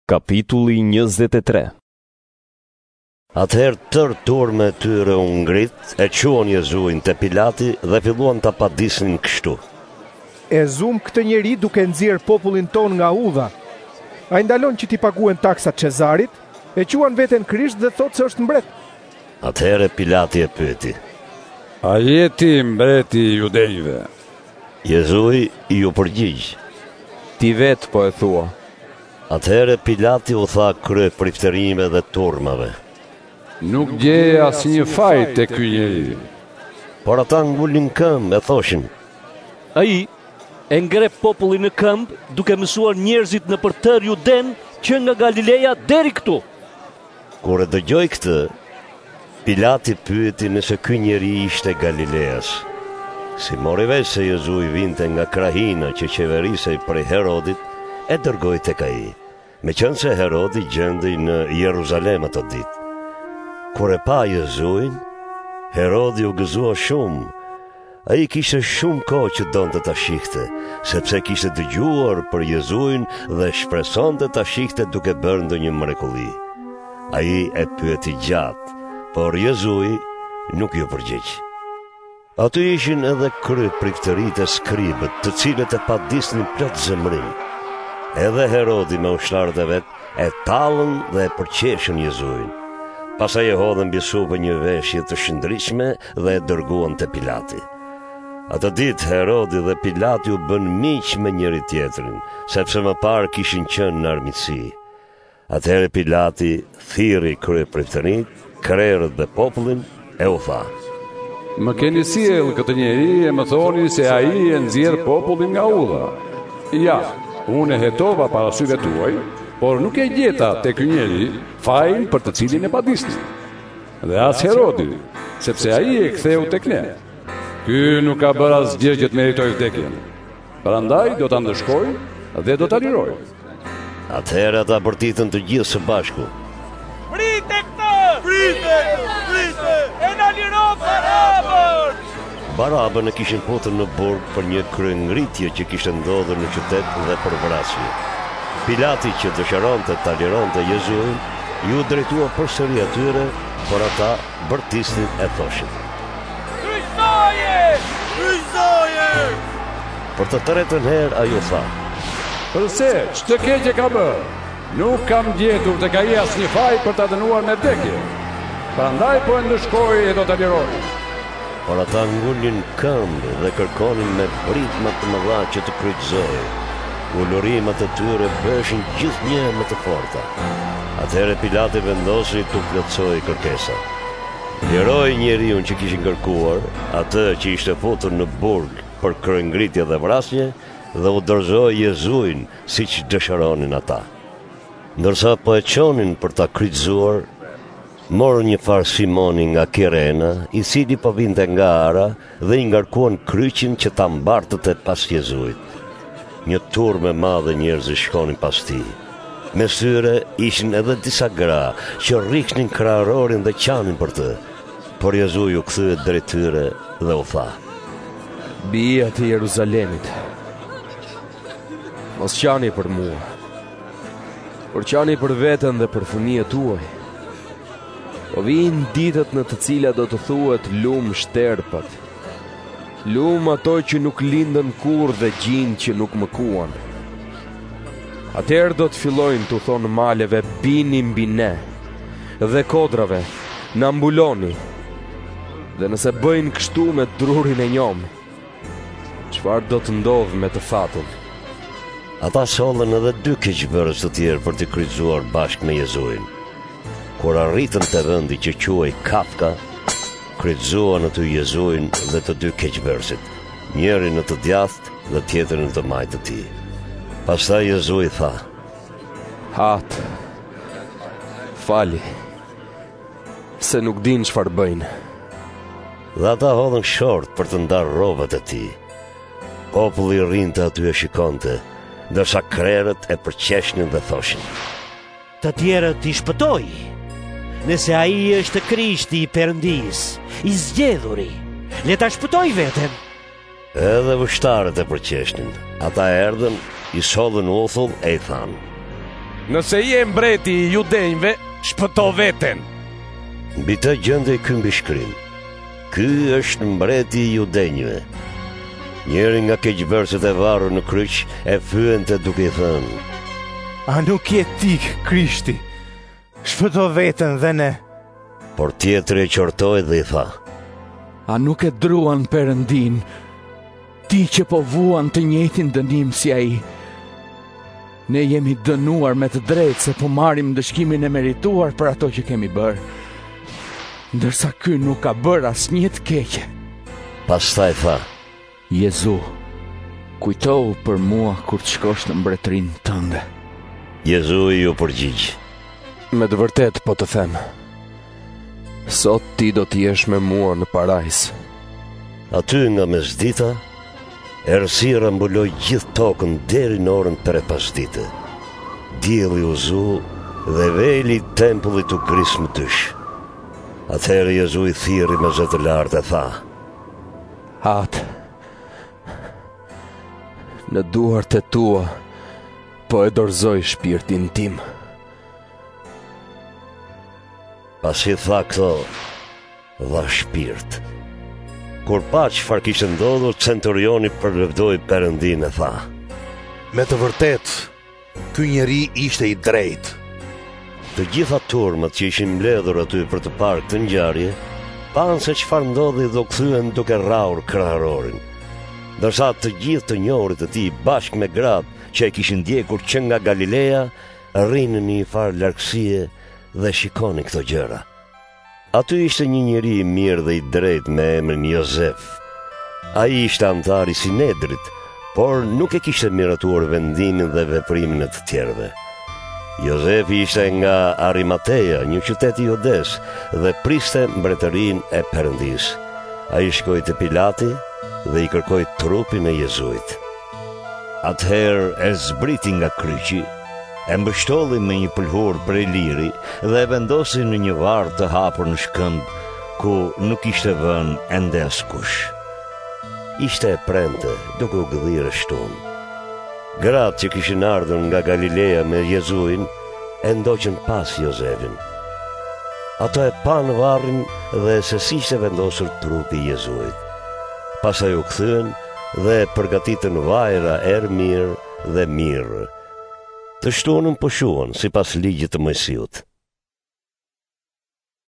Kapitulli 23. Atëherë tërë turma e tyre u ngrit, e quan Jezuin te Pilati dhe filluan ta padisnin kështu: E zum këtë njeri duke nxjerr popullin ton nga udha. Ai ndalon që t'i paguen taksat Cezarit, e quan veten Krisht dhe thot se është mbret. Atëherë Pilati e pyeti: A je ti mbreti i judejve? Jezui ju përgjigj: Ti vetë po e thua. Atëherë Pilati u tha kryepriftërinjve dhe turmave: Nuk gjeje asnjë faj te ky njeri. Por ata ngulin këmbë e thoshin: Ai e ngre popullin në këmbë duke mësuar njerëzit në tërë Juden që nga Galileja deri këtu. Kur e dëgjoi këtë, Pilati pyeti nëse ky njeri ishte Galileas. Si mori vesh se Jezui vinte nga krahina që qeverisej prej Herodit, e dërgoi tek ai, meqense Herodi gjendej në Jeruzalem ato ditë. Kur e pa Jezuin, Herodi u gëzua shumë. Ai kishte shumë kohë që donte ta shihte, sepse kishte dëgjuar për Jezuin dhe shpresonte ta shihte duke bërë ndonjë mrekulli. Ai e pyeti gjatë, por Jezui nuk ju përgjigj. Aty ishin edhe kryepriftëritë e skribët, të cilët e padisnin plot zemrim. Edhe Herodi me ushtarët e vet e tallën dhe e përqeshën Jezuin. Pastaj e hodhën mbi supë një veshje të shëndritshme dhe e dërguan te Pilati. Atë ditë Herodi dhe Pilati u bën miq me njëri tjetrin, sepse më parë kishin qenë në armiqësi. Atëherë Pilati thirri kryepriftërinjt, krerët dhe popullin e u tha: Më keni sjell këtë njeri e më thoni se ai e nxjerr popullin nga udha. Ja, unë e hetova para syve tuaj, por nuk e gjeta te ky njeri fajin për të cilin e padisni. Dhe as Herodi, sepse ai e ktheu tek ne. Ky nuk ka bërë asgjë që të meritoj vdekjen. Prandaj do ta ndëshkoj dhe do ta liroj. Atëherë ata bërtitën të gjithë së bashku: Prite këtë! Prite! E na liro Barabën! Barabën e kishin futur në burg për një kryengritje që kishte ndodhur në qytet dhe për vrasje. Pilati, që dëshironte ta lironte Jezuin, ju drejtua përsëri atyre, por ata bërtisnin e thoshin: Kryqëzoje! Për të tretën herë ai u tha: Përse, ç'të keq e ka bërë? Nuk kam gjetur tek ai asnjë faj për ta dënuar me vdekje. Prandaj po e ndëshkoj e do ta liroj. Por ata ngulnin këmbë dhe kërkonin me britma të mëdha që të kryqëzojë. Ulurimet e tyre bëshin gjithnjë më të forta. Atëherë Pilati vendosi t'u plotësoj kërkesa. Liroi njeriu që kishin kërkuar, atë që ishte futur në burg për kryengritje dhe vrasje, dhe u dorëzoi Jezuin siç dëshironin ata. Ndërsa po e çonin për ta kryqëzuar, morën një farë Simoni nga Kirena, i cili po vinte nga Ara, dhe i ngarkuan kryqin që ta mbartëte pas Jezuit. Një turmë e madhe njerëzish shkonin pas tij. Mes tyre ishin edhe disa gra që rrihnin kraharorin dhe qanin për të. Por Jezui u kthye drejt tyre dhe u tha: Bija të Jeruzalemit, mos qani për mua, por qani për veten dhe për fëmijët tuaj. Po vinë ditët në të cilat do të thuhet lum shterpat, lum ato që nuk lindën kur dhe gjinë që nuk mëkuan. Atëherë do të fillojnë të thonë maleve: bini mbi ne, dhe kodrave: na mbuloni. Dhe nëse bëjnë kështu me drurin e njom, çfarë do të ndodhë me të fatën? Ata sollën edhe 2 keqbërës të tjerë për të kryqëzuar bashkë me Jezuin. Kur arritën te vendi që quhej Kafka, kryqëzuan aty Jezuin dhe të 2 keqbërësit, njëri në të djathtë dhe tjetrin në të majtë të tij. Pastaj Jezui tha: Hatë, fali, se nuk din çfarë bëjnë. Dhe ata hodhën short për të ndarë rrobat e tij. Populli rrinte aty e shikonte, ndërsa krerët e përqeshnin dhe thoshin: Të tjerët i shpëtoi, nëse ai është Krishti i Perëndis, i zgjedhuri, le ta shpëtoj veten. Edhe ushtarët e përqeshnin. Ata erdhën, i shodhën uthull e i thanë: Nëse je mbreti I judenjve, shpëto veten. Mbi të gjendej ky mbishkrim. Ky është mbreti I judenjve. Njëri nga keqbërësit e varur në kryq e fyente duke I thënë: A nuk je ti Krishti? Shpëto veten dhe ne. Por tjetri e qortoi dhe I tha: A nuk e druan Perëndin, ti që po vuan të njëjtin dënim si ai? Ne jemi dënuar me të drejtë se po marrim dëshkimin e merituar për ato që kemi bërë, ndërsa ky nuk ka bërë asnjë të keqe. Pastaj tha: Jezu, kujtohu për mua kur të shkosh në mbretërinë tënde. Jezu ju përgjigj: Me të vërtet po të them, sot ti do të jesh me mua në parajs. Aty nga mesdita, errësira mbuloi gjithë tokën deri në orën 3 pasdite. Dielli u zu dhe veli I tempullit u gris më tysh. Atëherë Jezu I thirri me zë të lartë e tha: Atë, në duart e tua, po e dorëzoj shpirtin tim. Pasi tha këto, dha shpirt. Kur pa çfarë kishte ndodhur, centurioni përlëvdoi Perëndin e tha: Me të vërtet, ky njeri ishte I drejtë. Të gjitha turmat që ishin mbledhur aty për të parë këtë ngjarje, panë se çfarë ndodhi dhe u kthyen duke rrahur krahërorin. Ndërsa të gjithë të njohurit të tij bashkë me gratë që e kishin ndjekur që nga Galilea, rrinin në një farë largësie dhe shikonin këto gjëra. Aty ishte një njeri I mirë dhe I drejtë me emrin Jozef. Ai ishte antar I Sinedrit, por nuk e kishte miratuar vendimin dhe veprimin e të tjerëve. Jozefi ishte nga Arimateja, një qytet I Judes, dhe priste mbretërinë e Perëndisë. Ai shkoi te Pilati dhe I kërkoi trupin e Jezuit. Atëherë e zbriti nga kryqi, e mbështolli me një pëlhur prej liri dhe e vendosi në një varr të hapur në shkëmb, ku nuk ishte vënë ende askush. Ishte e premte, duke u gdhirë shtunë. Gratë që kishin ardhur nga Galilea me Jezuin e ndoqën pas Jozefin. Ato e panë varrin dhe se si ishte vendosur trupi I Jezuit. Pastaj u kthyen dhe përgatitën vajra erë mirë dhe mirë. Të shtunën po shuan sipas ligjit të Mojsiut.